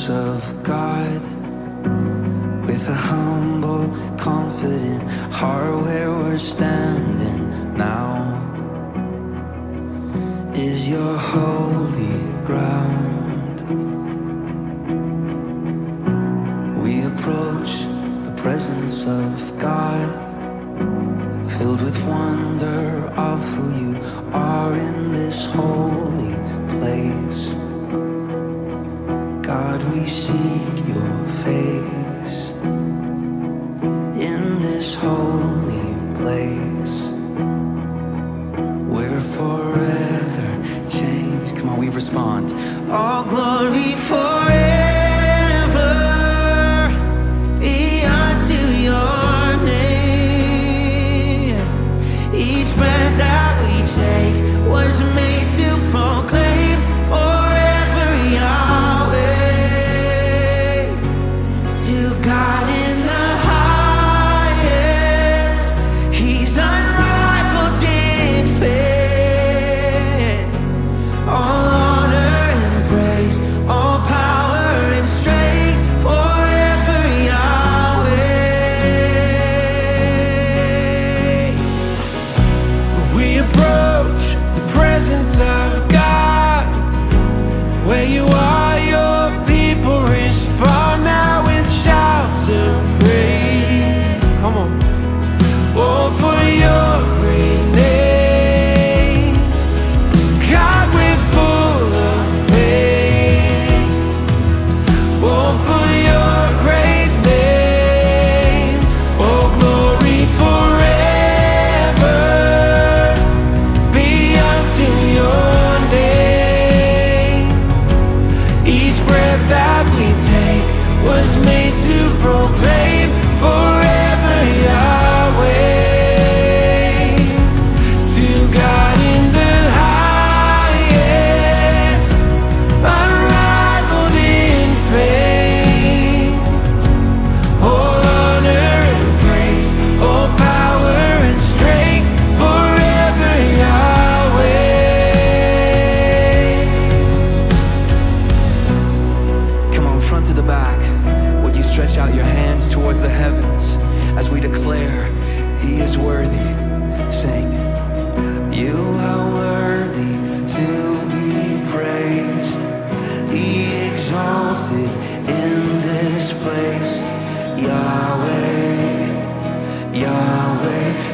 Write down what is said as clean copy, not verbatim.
presence of God, with a humble, confident heart where we're standing now, is your holy ground. We approach the presence of God, filled with wonder of who you are in this holy place. God, we seek your face in this holy place. We're forever changed. Come on, we respond. All glory forever be unto your name. Each breath that we take was made to proclaim forever Yahweh. To God in the highest, He's unrivaled in faith. All honor and praise, all power and strength, forever Yahweh. We approach the presence of God, where you are, your people respond now with shouts of praise. Come on. Oh, for your great name, God, we're full of faith. Oh, for your great name, oh, glory forever be unto your name. Each breath that we take was made to proclaim forever Yahweh. To God in the highest, unrivaled in faith. All honor and praise, all power and strength, forever Yahweh. Come on, front to the back. Would you stretch out your hands towards the heavens as we declare He is worthy? Sing. You are worthy to be praised, be exalted in this place. Yahweh, Yahweh,